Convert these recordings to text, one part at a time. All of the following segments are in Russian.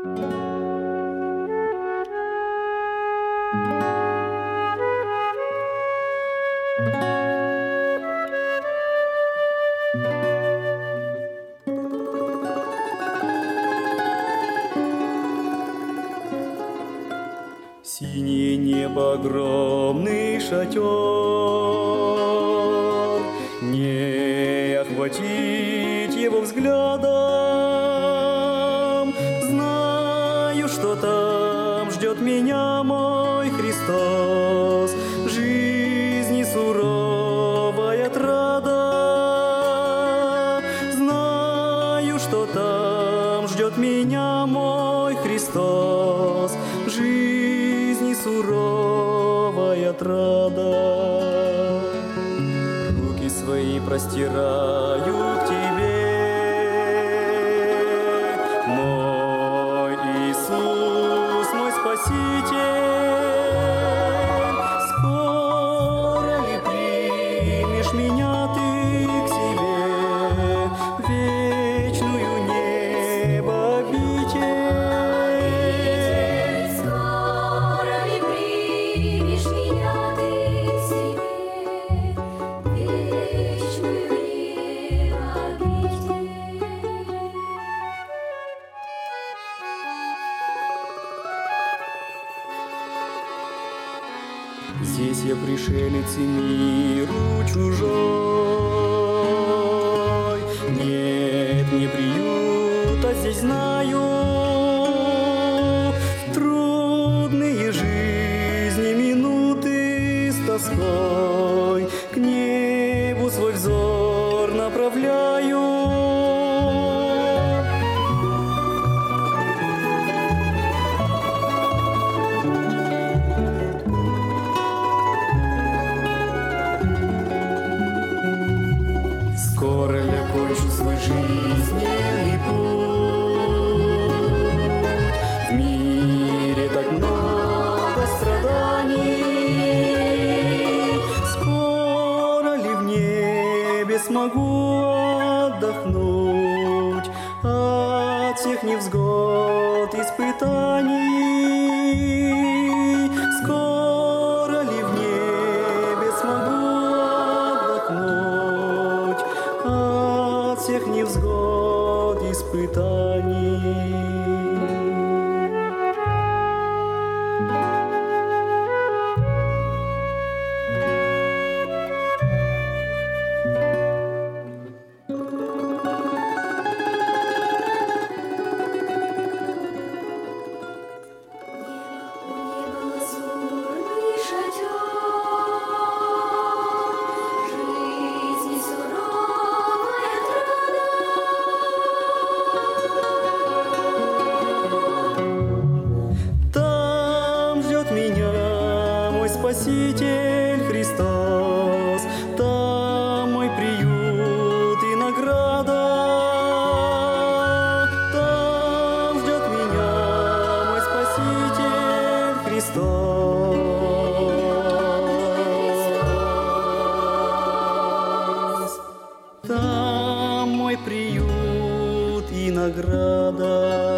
Синее небо, огромный шатер, не охватить его взглядом. Знаю, что там ждет меня мой Христос, жизни суровая отрада. Знаю, что там ждет меня мой Христос, жизни суровая отрада. Руки свои простираю к Тебе, мой Иисус, мой Спаситель. Скоро ли примешь меня Ты к себе, вечную небо обитель? Здесь я пришелец и миру чужой. Нет мне приюта, здесь знаю. В трудные жизни минуты с тоской к небу свой взор направляю. Скоро я кончу свой жизненный путь. В мире так много страданий. Скоро ли в небе смогу отдохнуть от всех невзгод, испытаний? Скоро ли в небе смогу отдохнуть от всех невзгод, испытаний? Спаситель Христос, там мой приют и награда. Там ждет меня мой Спаситель Христос. Там мой приют и награда.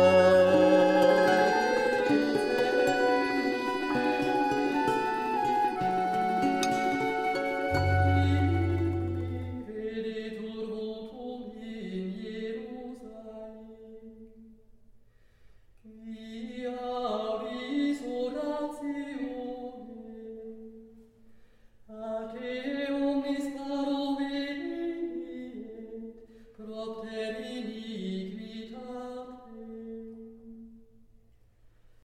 Propter iniquitate